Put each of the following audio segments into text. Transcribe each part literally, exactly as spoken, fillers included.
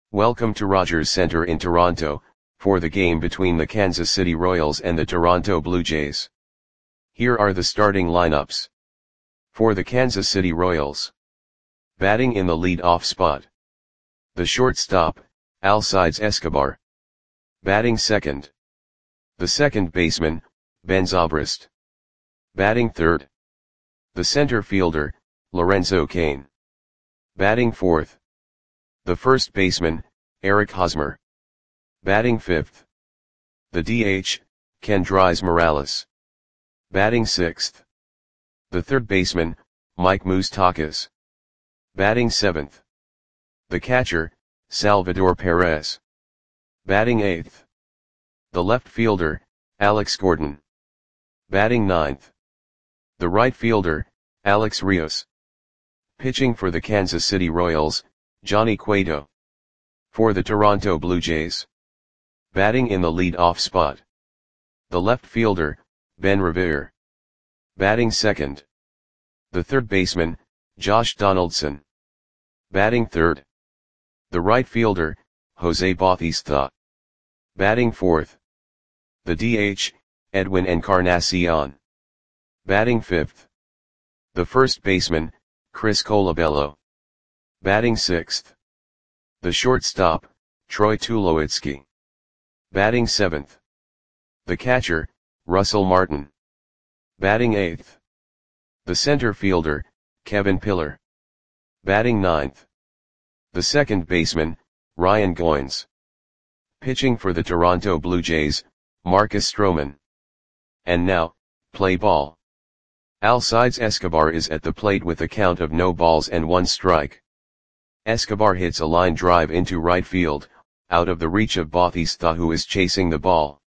Welcome to Rogers Centre in Toronto, for the game between the Kansas City Royals and the Toronto Blue Jays. Here are the starting lineups. For the Kansas City Royals. Batting in the lead-off spot. The shortstop, Alcides Escobar. Batting second. The second baseman, Ben Zobrist. Batting third. The center fielder, Lorenzo Cain. Batting fourth. The first baseman, Eric Hosmer. Batting fifth. The D H, Kendrys Morales. Batting sixth. The third baseman, Mike Moustakas. Batting seventh. The catcher, Salvador Perez. Batting eighth. The left fielder, Alex Gordon. Batting ninth. The right fielder, Alex Rios. Pitching for the Kansas City Royals, Johnny Cueto. For the Toronto Blue Jays. Batting in the lead-off spot. The left fielder, Ben Revere. Batting second. The third baseman, Josh Donaldson. Batting third. The right fielder, Jose Bautista. Batting fourth. The D H, Edwin Encarnacion. Batting fifth. The first baseman, Chris Colabello. Batting sixth. The shortstop, Troy Tulowitzki. Batting seventh. The catcher, Russell Martin. Batting eighth. The center fielder, Kevin Pillar. Batting ninth. The second baseman, Ryan Goins. Pitching for the Toronto Blue Jays, Marcus Stroman. And now, play ball. Alcides Escobar is at the plate with a count of no balls and one strike. Escobar hits a line drive into right field, out of the reach of Bautista, who is chasing the ball.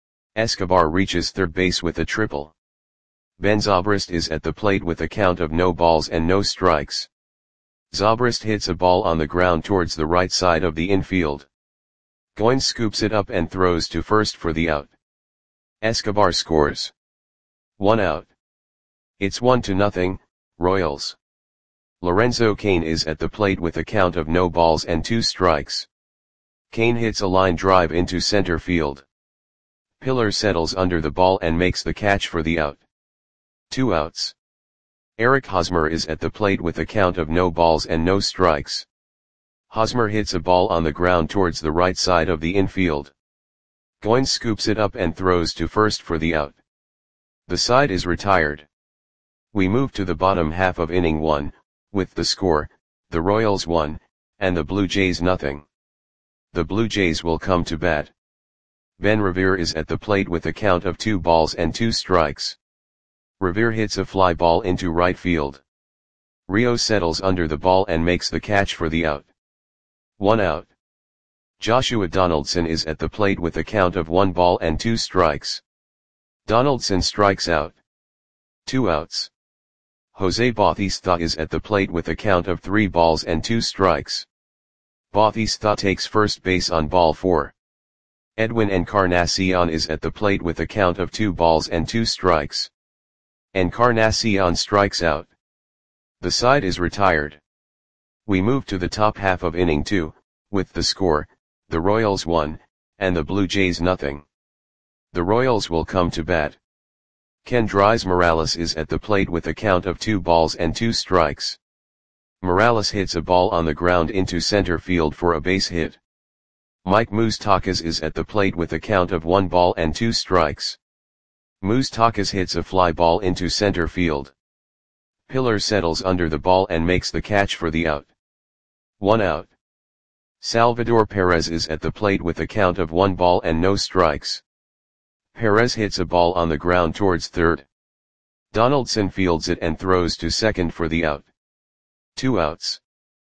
Escobar reaches third base with a triple. Ben Zobrist is at the plate with a count of no balls and no strikes. Zobrist hits a ball on the ground towards the right side of the infield. Goins scoops it up and throws to first for the out. Escobar scores. One out. It's one to nothing, Royals. Lorenzo Cain is at the plate with a count of no balls and two strikes. Cain hits a line drive into center field. Pillar settles under the ball and makes the catch for the out. Two outs. Eric Hosmer is at the plate with a count of no balls and no strikes. Hosmer hits a ball on the ground towards the right side of the infield. Goins scoops it up and throws to first for the out. The side is retired. We move to the bottom half of inning one, with the score, the Royals one, and the Blue Jays nothing. The Blue Jays will come to bat. Ben Revere is at the plate with a count of two balls and two strikes. Revere hits a fly ball into right field. Rios settles under the ball and makes the catch for the out. One out. Joshua Donaldson is at the plate with a count of one ball and two strikes. Donaldson strikes out. Two outs. Jose Bautista is at the plate with a count of three balls and two strikes. Bautista takes first base on ball four. Edwin Encarnacion is at the plate with a count of two balls and two strikes. Encarnacion strikes out. The side is retired. We move to the top half of inning two, with the score, the Royals one, and the Blue Jays nothing. The Royals will come to bat. Kendrys Morales is at the plate with a count of two balls and two strikes. Morales hits a ball on the ground into center field for a base hit. Mike Moustakas is at the plate with a count of one ball and two strikes. Moustakas hits a fly ball into center field. Pillar settles under the ball and makes the catch for the out. One out. Salvador Perez is at the plate with a count of one ball and no strikes. Perez hits a ball on the ground towards third. Donaldson fields it and throws to second for the out. Two outs.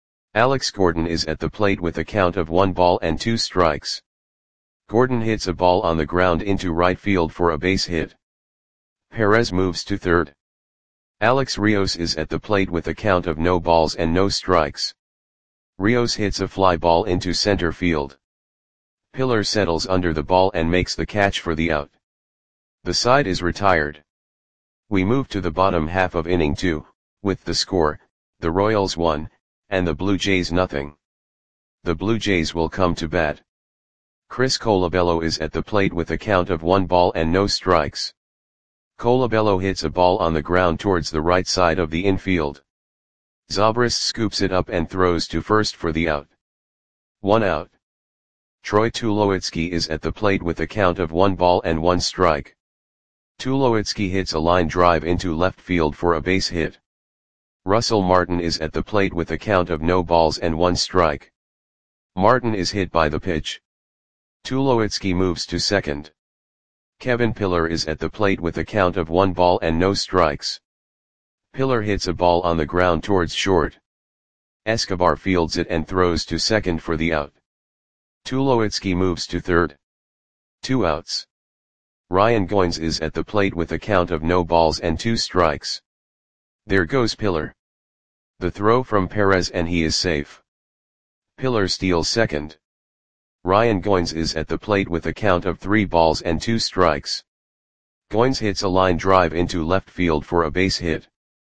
Alex Gordon is at the plate with a count of one ball and two strikes. Gordon hits a ball on the ground into right field for a base hit. Perez moves to third. Alex Rios is at the plate with a count of no balls and no strikes. Rios hits a fly ball into center field. Pillar settles under the ball and makes the catch for the out. The side is retired. We move to the bottom half of inning two, with the score, the Royals one, and the Blue Jays nothing. The Blue Jays will come to bat. Chris Colabello is at the plate with a count of one ball and no strikes. Colabello hits a ball on the ground towards the right side of the infield. Zobrist scoops it up and throws to first for the out. One out. Troy Tulowitzki is at the plate with a count of one ball and one strike. Tulowitzki hits a line drive into left field for a base hit. Russell Martin is at the plate with a count of no balls and one strike. Martin is hit by the pitch. Tulowitzki moves to second. Kevin Pillar is at the plate with a count of one ball and no strikes. Pillar hits a ball on the ground towards short. Escobar fields it and throws to second for the out. Tulowitzki moves to third. Two outs. Ryan Goins is at the plate with a count of no balls and two strikes. There goes Pillar. The throw from Perez and he is safe. Pillar steals second. Ryan Goins is at the plate with a count of three balls and two strikes. Goins hits a line drive into left field for a base hit.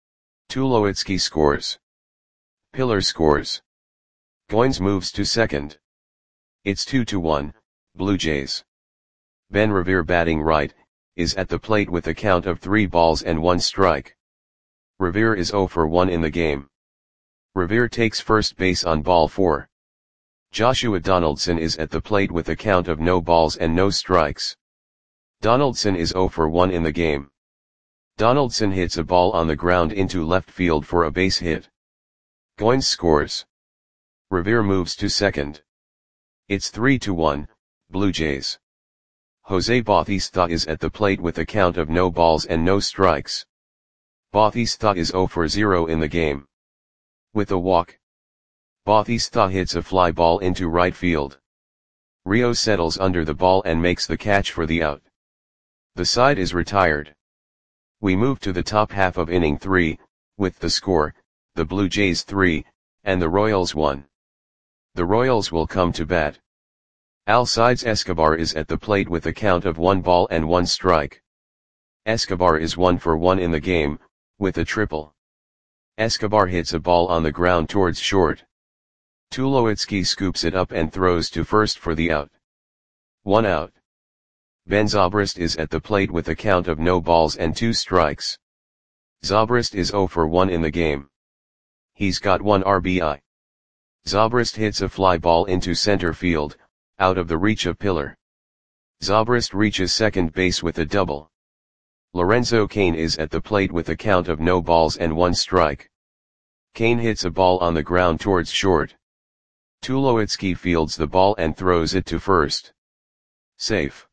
Tulowitzki scores. Pillar scores. Goins moves to second. It's two to one, Blue Jays. Ben Revere, batting right, is at the plate with a count of three balls and one strike. Revere is zero for one in the game. Revere takes first base on ball four. Joshua Donaldson is at the plate with a count of no balls and no strikes. Donaldson is zero for one in the game. Donaldson hits a ball on the ground into left field for a base hit. Goins scores. Revere moves to second. It's three to one, Blue Jays. Jose Bautista is at the plate with a count of no balls and no strikes. Bautista is zero for zero in the game. With a walk, Bautista hits a fly ball into right field. Rio settles under the ball and makes the catch for the out. The side is retired. We move to the top half of inning three, with the score, the Blue Jays three, and the Royals one. The Royals will come to bat. Alcides Escobar is at the plate with a count of one ball and one strike. Escobar is one for one in the game, with a triple. Escobar hits a ball on the ground towards short. Tulowitzki scoops it up and throws to first for the out. One out. Ben Zobrist is at the plate with a count of no balls and two strikes. Zobrist is zero for one in the game. He's got one R B I. Zobrist hits a fly ball into center field, out of the reach of Pillar. Zobrist reaches second base with a double. Lorenzo Cain is at the plate with a count of no balls and one strike. Cain hits a ball on the ground towards short. Tulowitzki fields the ball and throws it to first. Safe.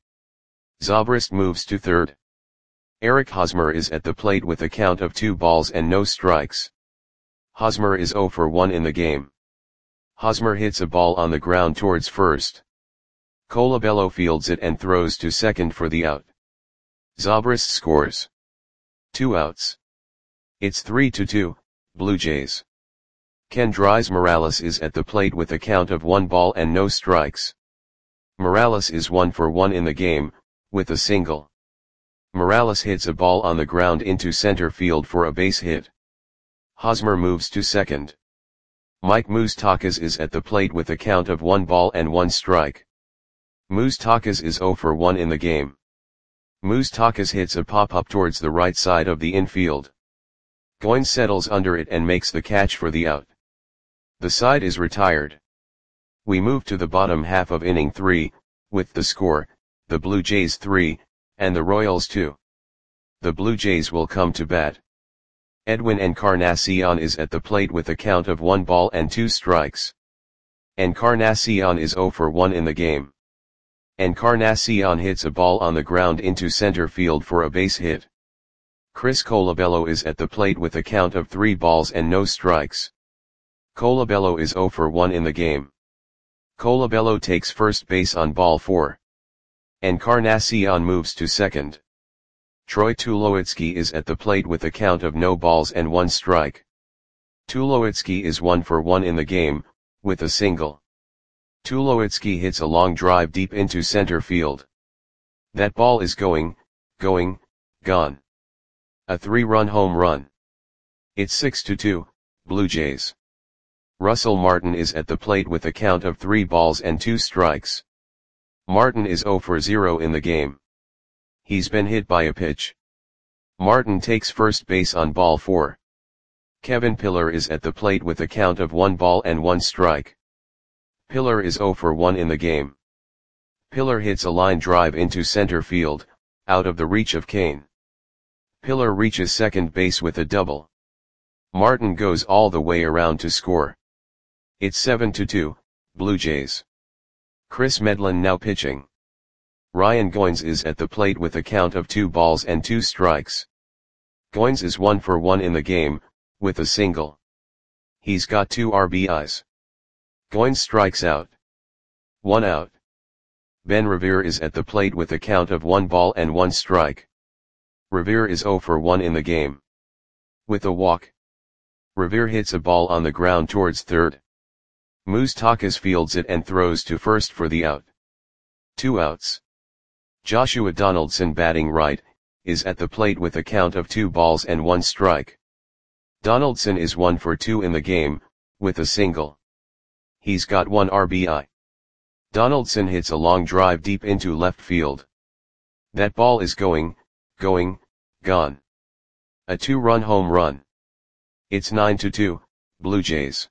Zobrist moves to third. Eric Hosmer is at the plate with a count of two balls and no strikes. Hosmer is zero for one in the game. Hosmer hits a ball on the ground towards first. Colabello fields it and throws to second for the out. Zobrist scores. Two outs. It's three to two, Blue Jays. Kendrys Morales is at the plate with a count of one ball and no strikes. Morales is one for one in the game, with a single. Morales hits a ball on the ground into center field for a base hit. Hosmer moves to second. Mike Moustakas is at the plate with a count of one ball and one strike. Moustakas is zero for one in the game. Moustakas hits a pop-up towards the right side of the infield. Goins settles under it and makes the catch for the out. The side is retired. We move to the bottom half of inning three, with the score, the Blue Jays three, and the Royals two. The Blue Jays will come to bat. Edwin Encarnacion is at the plate with a count of one ball and two strikes. Encarnacion is zero for one in the game. Encarnacion hits a ball on the ground into center field for a base hit. Chris Colabello is at the plate with a count of three balls and no strikes. Colabello is zero for one in the game. Colabello takes first base on ball four. Encarnacion moves to second. Troy Tulowitzki is at the plate with a count of no balls and one strike. Tulowitzki is one for one in the game, with a single. Tulowitzki hits a long drive deep into center field. That ball is going, going, gone. A three-run home run. It's six to two, Blue Jays. Russell Martin is at the plate with a count of three balls and two strikes. Martin is zero for zero in the game. He's been hit by a pitch. Martin takes first base on ball four. Kevin Pillar is at the plate with a count of one ball and one strike. Pillar is zero for one in the game. Pillar hits a line drive into center field, out of the reach of Kane. Pillar reaches second base with a double. Martin goes all the way around to score. It's seven to two, Blue Jays. Chris Medlin now pitching. Ryan Goins is at the plate with a count of two balls and two strikes. Goins is one for one in the game, with a single. He's got two R B Is. Goins strikes out. One out. Ben Revere is at the plate with a count of one ball and one strike. Revere is zero for one in the game. With a walk. Revere hits a ball on the ground towards third. Moustakas fields it and throws to first for the out. Two outs. Joshua Donaldson, batting right, is at the plate with a count of two balls and one strike. Donaldson is one for two in the game, with a single. He's got one R B I. Donaldson hits a long drive deep into left field. That ball is going, going, gone. A two-run home run. It's nine to two, Blue Jays.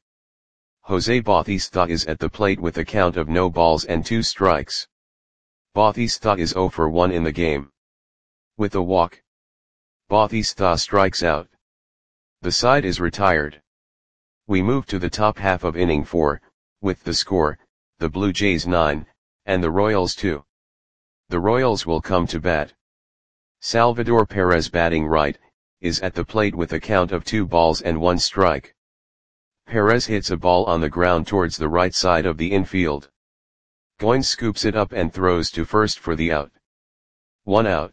Jose Bautista is at the plate with a count of no balls and two strikes. Bautista is zero for one in the game. With a walk. Bautista strikes out. The side is retired. We move to the top half of inning four, with the score, the Blue Jays nine, and the Royals two. The Royals will come to bat. Salvador Perez, batting right, is at the plate with a count of two balls and one strike. Perez hits a ball on the ground towards the right side of the infield. Goins scoops it up and throws to first for the out. One out.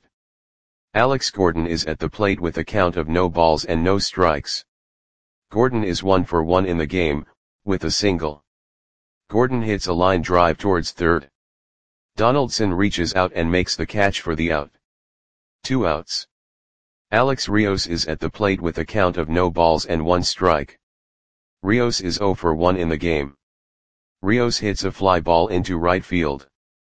Alex Gordon is at the plate with a count of no balls and no strikes. Gordon is one for one in the game, with a single. Gordon hits a line drive towards third. Donaldson reaches out and makes the catch for the out. Two outs. Alex Rios is at the plate with a count of no balls and one strike. Rios is zero for one in the game. Rios hits a fly ball into right field.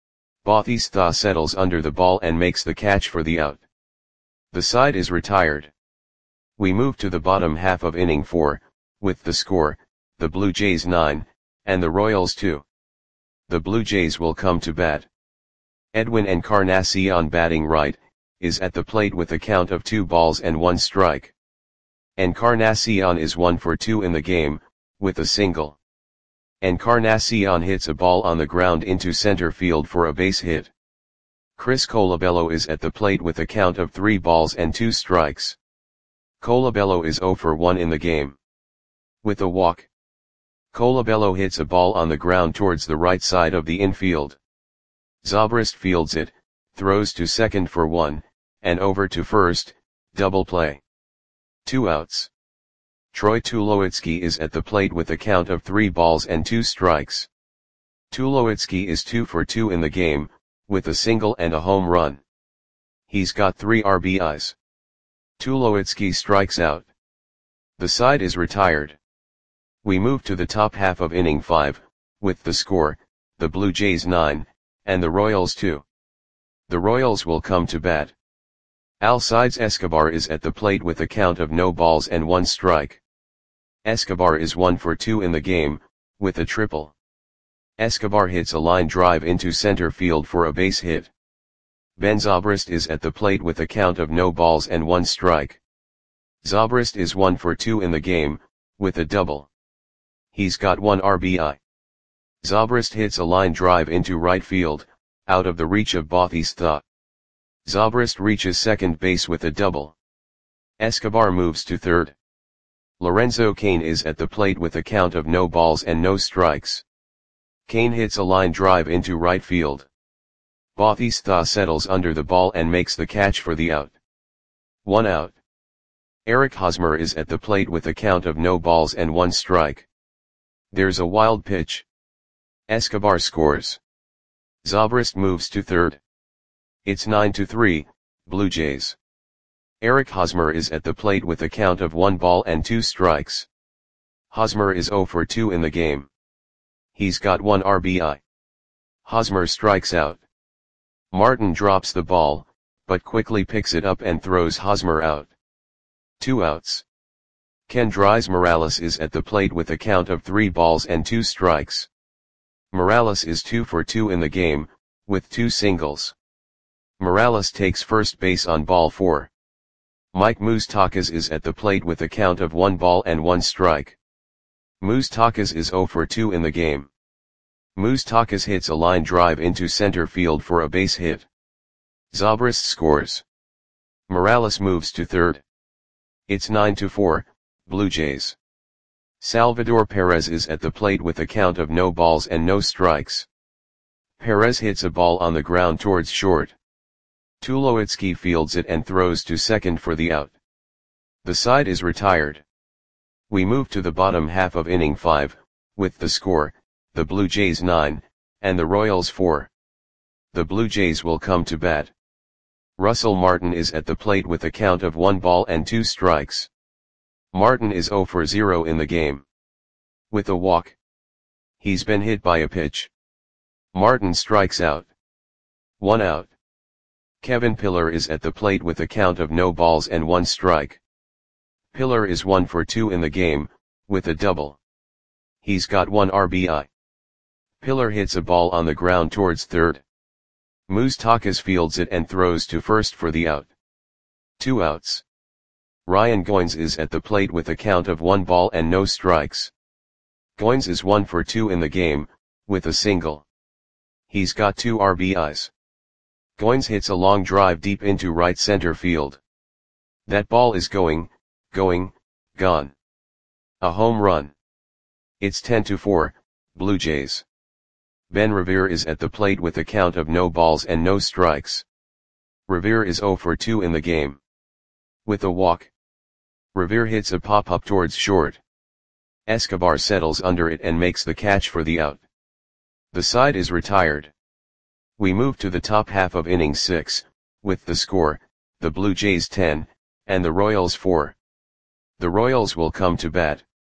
Bautista settles under the ball and makes the catch for the out. The side is retired. We move to the bottom half of inning four, with the score, the Blue Jays nine, and the Royals two. The Blue Jays will come to bat. Edwin Encarnacion, batting right, is at the plate with a count of two balls and one strike. Encarnacion is one for two in the game, with a single. Encarnacion hits a ball on the ground into center field for a base hit. Chris Colabello is at the plate with a count of three balls and two strikes. Colabello is zero for one in the game. With a walk. Colabello hits a ball on the ground towards the right side of the infield. Zobrist fields it, throws to second for one, and over to first, double play. Two outs. Troy Tulowitzki is at the plate with a count of three balls and two strikes. Tulowitzki is two for two in the game, with a single and a home run. He's got three R B Is. Tulowitzki strikes out. The side is retired. We move to the top half of inning five, with the score, the Blue Jays nine, and the Royals two. The Royals will come to bat. Alcides Escobar is at the plate with a count of no balls and one strike. Escobar is one for two in the game, with a triple. Escobar hits a line drive into center field for a base hit. Ben Zobrist is at the plate with a count of no balls and one strike. Zobrist is one for two in the game, with a double. He's got one R B I. Zobrist hits a line drive into right field, out of the reach of Bautista. Zobrist reaches second base with a double. Escobar moves to third. Lorenzo Cain is at the plate with a count of no balls and no strikes. Cain hits a line drive into right field. Bautista settles under the ball and makes the catch for the out. One out. Eric Hosmer is at the plate with a count of no balls and one strike. There's a wild pitch. Escobar scores. Zobrist moves to third. It's nine to three, Blue Jays. Eric Hosmer is at the plate with a count of one ball and two strikes. Hosmer is zero for two in the game. He's got one R B I. Hosmer strikes out. Martin drops the ball, but quickly picks it up and throws Hosmer out. Two outs. Kendrys Morales is at the plate with a count of three balls and two strikes. Morales is two for two in the game, with two singles. Morales takes first base on ball four. Mike Moustakas is at the plate with a count of one ball and one strike. Moustakas is zero for two in the game. Moustakas hits a line drive into center field for a base hit. Zobrist scores. Morales moves to third. It's nine to four, Blue Jays. Salvador Perez is at the plate with a count of no balls and no strikes. Perez hits a ball on the ground towards short. Tulowitzki fields it and throws to second for the out. The side is retired. We move to the bottom half of inning five, with the score, the Blue Jays nine, and the Royals four. The Blue Jays will come to bat. Russell Martin is at the plate with a count of one ball and two strikes. Martin is zero for zero in the game. With a walk. He's been hit by a pitch. Martin strikes out. One out. Kevin Pillar is at the plate with a count of no balls and one strike. Pillar is one for two in the game, with a double. He's got one R B I. Pillar hits a ball on the ground towards third. Moustakas fields it and throws to first for the out. Two outs. Ryan Goins is at the plate with a count of one ball and no strikes. Goins is one for two in the game, with a single. He's got two R B Is. Goins hits a long drive deep into right center field. That ball is going, going, gone. A home run. It's ten to four, Blue Jays. Ben Revere is at the plate with a count of no balls and no strikes. Revere is zero for two in the game. With a walk. Revere hits a pop-up towards short. Escobar settles under it and makes the catch for the out. The side is retired. We move to the top half of inning six, with the score, the Blue Jays ten, and the Royals four. The Royals will come to bat.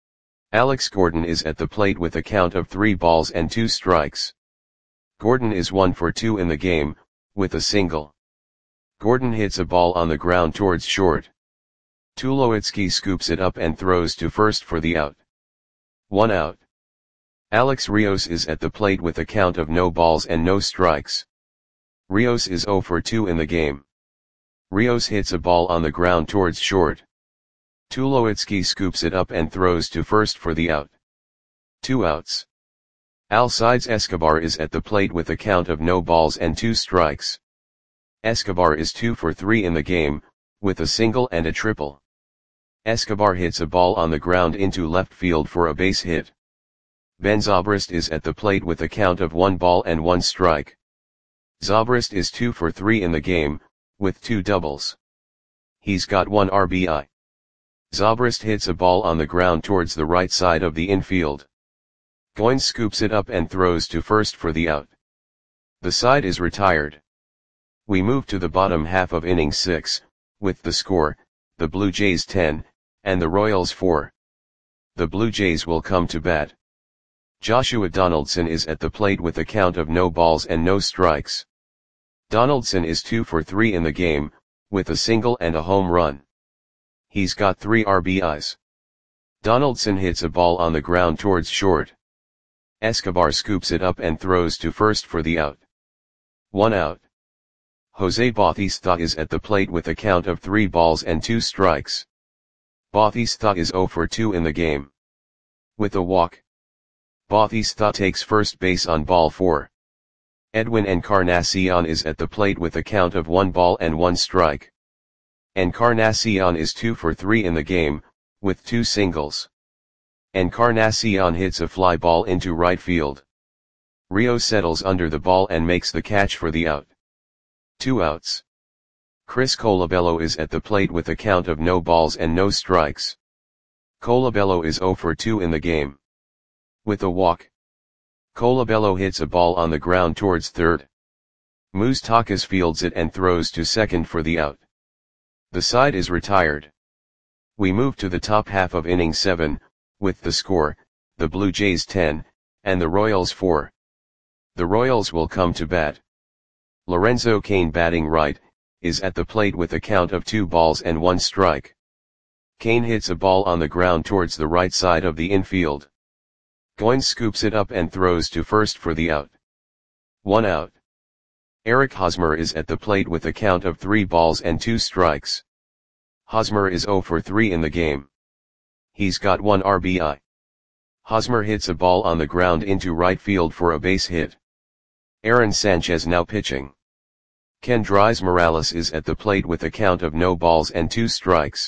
Alex Gordon is at the plate with a count of three balls and two strikes. Gordon is one for two in the game, with a single. Gordon hits a ball on the ground towards short. Tulowitzki scoops it up and throws to first for the out. One out. Alex Rios is at the plate with a count of no balls and no strikes. Rios is zero for two in the game. Rios hits a ball on the ground towards short. Tulowitzki scoops it up and throws to first for the out. Two outs. Alcides Escobar is at the plate with a count of no balls and two strikes. Escobar is two for three in the game, with a single and a triple. Escobar hits a ball on the ground into left field for a base hit. Ben Zobrist is at the plate with a count of one ball and one strike. Zobrist is two for three in the game, with two doubles. He's got one R B I. Zobrist hits a ball on the ground towards the right side of the infield. Goins scoops it up and throws to first for the out. The side is retired. We move to the bottom half of inning six, with the score, the Blue Jays ten, and the Royals four. The Blue Jays will come to bat. Joshua Donaldson is at the plate with a count of no balls and no strikes. Donaldson is two for three in the game, with a single and a home run. He's got three R B Is. Donaldson hits a ball on the ground towards short. Escobar scoops it up and throws to first for the out. One out. Jose Bautista is at the plate with a count of three balls and two strikes. Bautista is zero for two in the game. With a walk. Bautista takes first base on ball four. Edwin Encarnacion is at the plate with a count of one ball and one strike. Encarnacion is two for three in the game, with two singles. Encarnacion hits a fly ball into right field. Rio settles under the ball and makes the catch for the out. Two outs. Chris Colabello is at the plate with a count of no balls and no strikes. Colabello is zero for two in the game. With a walk. Colabello hits a ball on the ground towards third. Moustakas fields it and throws to second for the out. The side is retired. We move to the top half of inning seven, with the score, the Blue Jays ten, and the Royals four. The Royals will come to bat. Lorenzo Cain, batting right, is at the plate with a count of two balls and one strike. Cain hits a ball on the ground towards the right side of the infield. Goins scoops it up and throws to first for the out. One out. Eric Hosmer is at the plate with a count of three balls and two strikes. Hosmer is zero for three in the game. He's got one R B I. Hosmer hits a ball on the ground into right field for a base hit. Aaron Sanchez now pitching. Kendrys Morales is at the plate with a count of no balls and two strikes.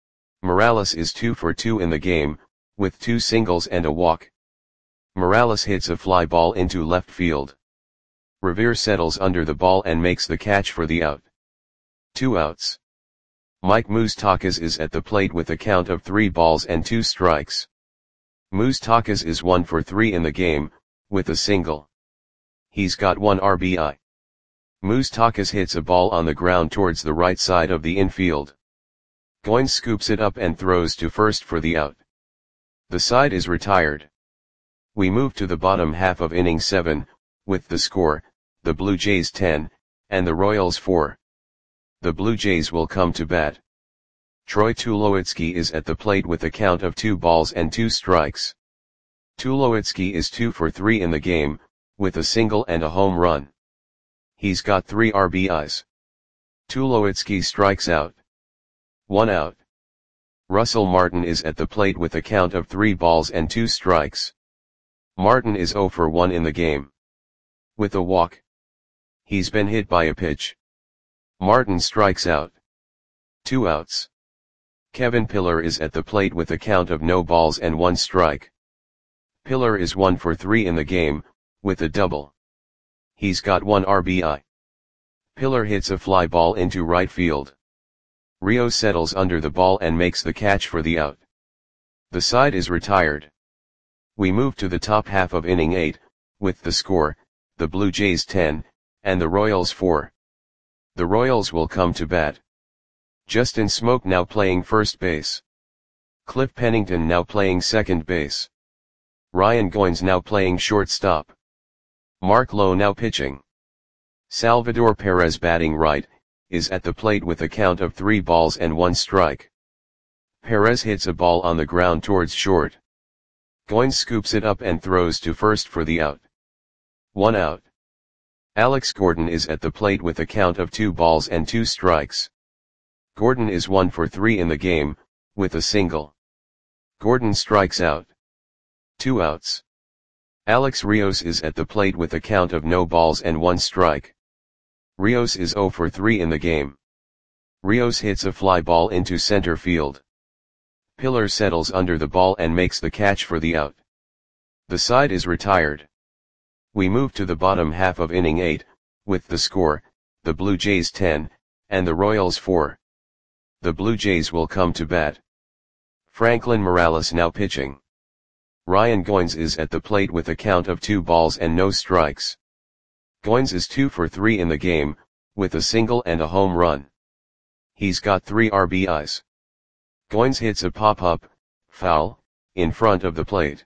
Morales is two for two in the game, with two singles and a walk. Morales hits a fly ball into left field. Revere settles under the ball and makes the catch for the out. Two outs. Mike Moustakas is at the plate with a count of three balls and two strikes. Moustakas is one for three in the game, with a single. He's got one R B I. Moustakas hits a ball on the ground towards the right side of the infield. Goins scoops it up and throws to first for the out. The side is retired. We move to the bottom half of inning seven, with the score, the Blue Jays ten, and the Royals four. The Blue Jays will come to bat. Troy Tulowitzki is at the plate with a count of two balls and two strikes. Tulowitzki is two for three in the game, with a single and a home run. He's got three R B Is. Tulowitzki strikes out. One out. Russell Martin is at the plate with a count of three balls and two strikes. Martin is zero for one in the game. With a walk. He's been hit by a pitch. Martin strikes out. Two outs. Kevin Pillar is at the plate with a count of no balls and one strike. Pillar is one for three in the game, with a double. He's got one R B I. Pillar hits a fly ball into right field. Rio settles under the ball and makes the catch for the out. The side is retired. We move to the top half of inning eight, with the score, the Blue Jays ten, and the Royals four. The Royals will come to bat. Justin Smoke now playing first base. Cliff Pennington now playing second base. Ryan Goins now playing shortstop. Mark Lowe now pitching. Salvador Perez, batting right, is at the plate with a count of three balls and one strike. Perez hits a ball on the ground towards short. Goins scoops it up and throws to first for the out. One out. Alex Gordon is at the plate with a count of two balls and two strikes. Gordon is one for three in the game, with a single. Gordon strikes out. Two outs. Alex Rios is at the plate with a count of no balls and one strike. Rios is zero for three in the game. Rios hits a fly ball into center field. Pillar settles under the ball and makes the catch for the out. The side is retired. We move to the bottom half of inning eight, with the score, the Blue Jays ten, and the Royals four. The Blue Jays will come to bat. Franklin Morales now pitching. Ryan Goins is at the plate with a count of two balls and no strikes. Goins is two for three in the game, with a single and a home run. He's got three R B Is. Goins hits a pop-up, foul, in front of the plate.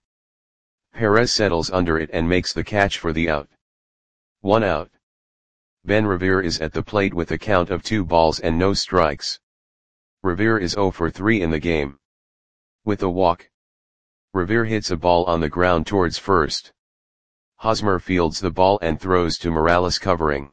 Perez settles under it and makes the catch for the out. One out. Ben Revere is at the plate with a count of two balls and no strikes. Revere is zero for three in the game. With a walk. Revere hits a ball on the ground towards first. Hosmer fields the ball and throws to Morales, covering.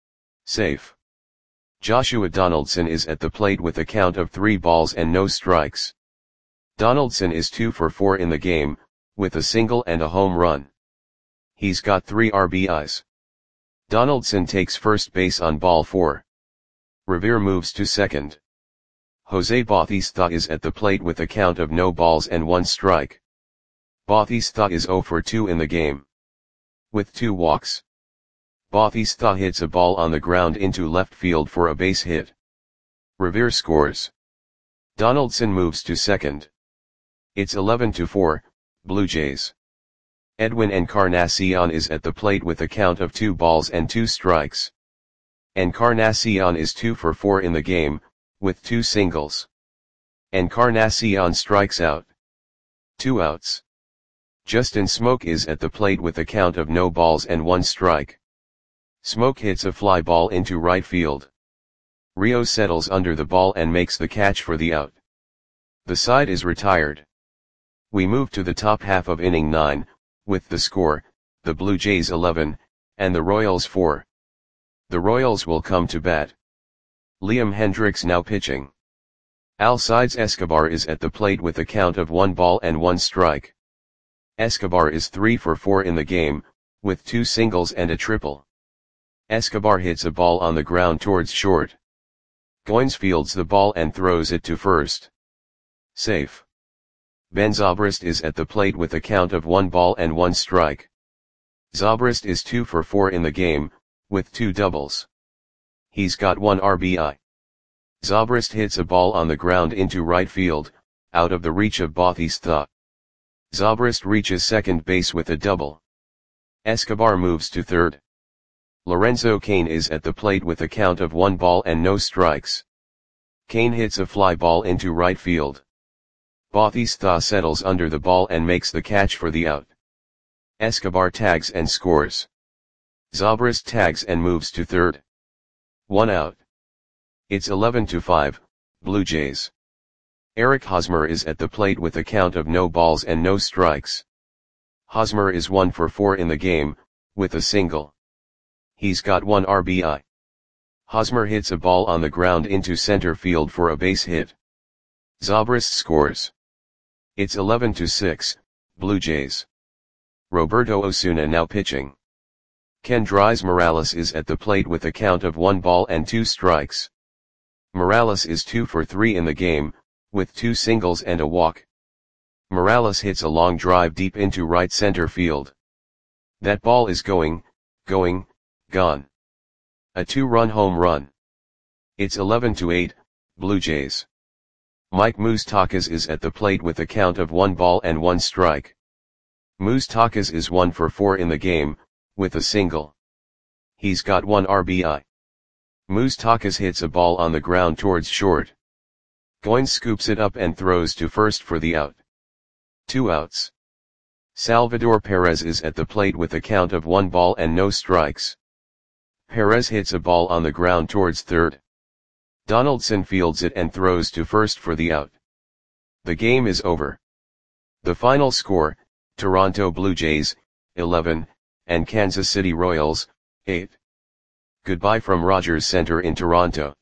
Safe. Joshua Donaldson is at the plate with a count of three balls and no strikes. Donaldson is two for four in the game, with a single and a home run. He's got three R B Is. Donaldson takes first base on ball four. Revere moves to second. Jose Bautista is at the plate with a count of no balls and one strike. Bautista is zero for two in the game. With two walks. Bautista hits a ball on the ground into left field for a base hit. Revere scores. Donaldson moves to second. It's eleven to four, Blue Jays. Edwin Encarnacion is at the plate with a count of two balls and two strikes. Encarnacion is two for four in the game, with two singles. Encarnacion strikes out. Two outs. Justin Smoke is at the plate with a count of no balls and one strike. Smoke hits a fly ball into right field. Rio settles under the ball and makes the catch for the out. The side is retired. We move to the top half of inning nine, with the score, the Blue Jays eleven, and the Royals four. The Royals will come to bat. Liam Hendriks now pitching. Alcides Escobar is at the plate with a count of one ball and one strike. Escobar is three for four in the game, with two singles and a triple. Escobar hits a ball on the ground towards short. Goins fields the ball and throws it to first. Safe. Ben Zobrist is at the plate with a count of one ball and one strike. Zobrist is two for four in the game, with two doubles. He's got one R B I. Zobrist hits a ball on the ground into right field, out of the reach of Bautista. Zobrist reaches second base with a double. Escobar moves to third. Lorenzo Cain is at the plate with a count of one ball and no strikes. Cain hits a fly ball into right field. Bautista settles under the ball and makes the catch for the out. Escobar tags and scores. Zobrist tags and moves to third. One out. It's eleven to five, Blue Jays. Eric Hosmer is at the plate with a count of no balls and no strikes. Hosmer is one for four in the game, with a single. He's got one R B I. Hosmer hits a ball on the ground into center field for a base hit. Zobrist scores. It's eleven to six, Blue Jays. Roberto Osuna now pitching. Kendrys Morales is at the plate with a count of one ball and two strikes. Morales is two for three in the game, with two singles and a walk. Morales hits a long drive deep into right center field. That ball is going, going, gone. A two-run home run. It's eleven to eight, Blue Jays. Mike Moustakas is at the plate with a count of one ball and one strike. Moustakas is one for four in the game, with a single. He's got one R B I. Moustakas hits a ball on the ground towards short. Goins scoops it up and throws to first for the out. Two outs. Salvador Perez is at the plate with a count of one ball and no strikes. Perez hits a ball on the ground towards third. Donaldson fields it and throws to first for the out. The game is over. The final score, Toronto Blue Jays, eleven, and Kansas City Royals, eight. Goodbye from Rogers Center in Toronto.